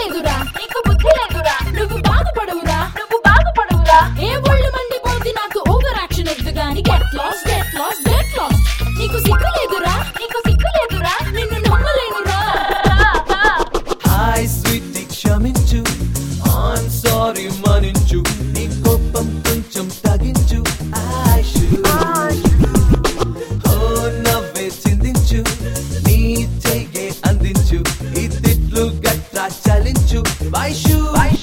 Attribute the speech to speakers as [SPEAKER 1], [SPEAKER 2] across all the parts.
[SPEAKER 1] లేదురా నీకు బుద్ధి లేదురా నువ్వు బాగుపడవురా ఏ ఒళ్ళు మండిపోద్ది నాకు ఓవర్ యాక్షన్ వద్దు గాని గెట్ లాస్ట్ నీకు సిగ్గు లేదురా నిన్ను నమ్మలేనురా
[SPEAKER 2] హాయ్ స్వీట్ క్షమించు ఆన్ సారీ మన్నించు నీ కోపం కొంచెం తగ్గించు ఆశు ఓ నవ్వే చిందించు నీ చెయ్యే అందించు ఈ తిట్లు గట్రా చలించు వైషు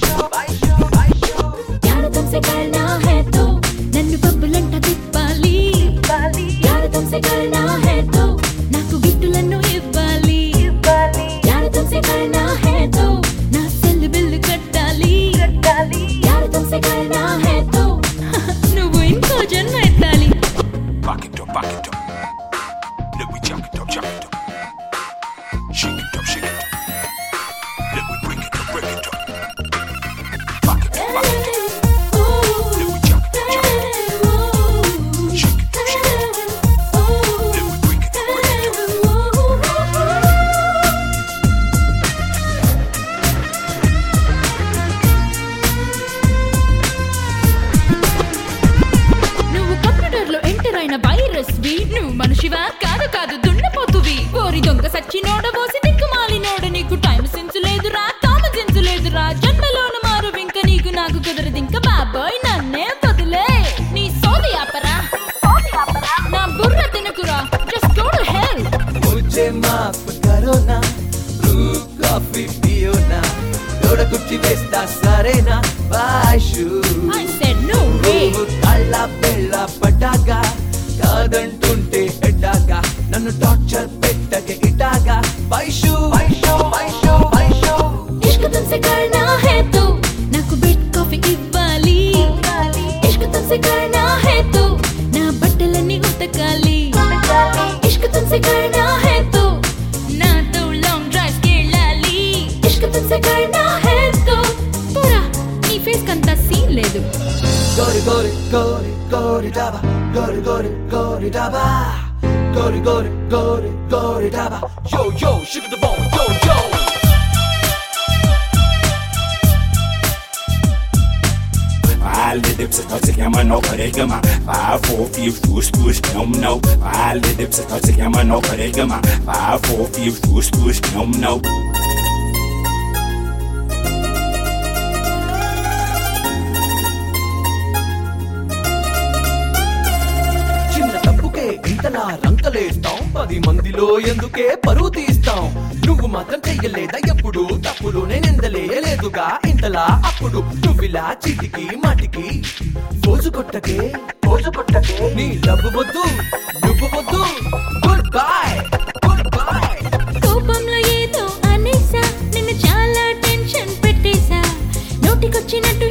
[SPEAKER 1] यार तुमसे करना है तो నన్ను బబ్బులంట తిప్పాలి यार तुमसे करना है तो నాకు గిఫ్టులను ఇవ్వాలి यार तुमसे करना है तो నా సెల్ బిల్లు కట్టాలి यार तुमसे करना है तो నువ్వు ఇంకో జన్మ ఎత్తాలి
[SPEAKER 3] Back it up. Let me jack it up. Shake it up. Let me break it up. Back it up. Let me jack it up. Shake it up. Let me break it up. నువ్వు computer లో enter అయిన virus వి నువ్వు మనిషివా కాదు దున్నపోతువి ఓరి దొంగ సచ్చినోడ పోసి దిక్కుమాలినోడ నీకు టైం సెన్స్ లేదురా కామన్ సెన్స్ లేదురా జన్మలోన మారు ఇంక నీకు నాకు కుదరదింక బాబాయ్ నన్నే వదిలే నీ సోది ఆపరా నా బుర్ర తినకురా జస్ట్ గో టు హెల్
[SPEAKER 2] मुझे माफ करो ना ब्रू कॉफी पियो ना తోడ కుర్చీ వేస్తా సరేనా Vaishu
[SPEAKER 1] I said no way
[SPEAKER 2] కళ్ళ బెళ్ళ పడ్డాగా కాదంటుంటే ఎడ్డాగా నన్ను టార్చర్ పెట్టకే ఇటాగా వైషు
[SPEAKER 1] इश्क तुमसे करना है तो నాకు బెడ్ కాఫీ ఇవ్వాలి इश्क तुमसे करना है तो నా బట్టలన్నీ ఉతకాలి इश्क तुमसे करना है तो నాతో లాంగ్ డ్రైవ్స్ కి వెళ్ళాలి इश्क तुमसे करना है तो పోరా నీ ఫేస్ కంత సీన్ లేదు
[SPEAKER 2] గోరి డాబా గోరి డాబా గోరి డాబా yo sugar the bone yo
[SPEAKER 3] Alle dipset hat sich immer noch regemacht. War vor 4 Fuß, no. Alle dipset hat sich immer noch regemacht. War vor 4 Fuß, no.
[SPEAKER 2] చిన్న తప్పుకే ఇంతలా రంకలేస్తాం 10 మందిలో ఎందుకే పరువు తీస్తాం నువ్వు మాత్రం చెయ్యలేదా ఎప్పుడు తప్పుడు నేనెందలేయలేదుగా ఇంతలా అప్పుడు నువ్విలా చీటికి మాటికి పోజు కొట్టకే నీ డబ్బు వద్దు నువ్వు వద్దు గుడ్ బై
[SPEAKER 1] కోపంలో ఏదో అనేసా నిన్ను చాలా టెన్షన్ పెట్టేసా నోటికొచ్చినట్టు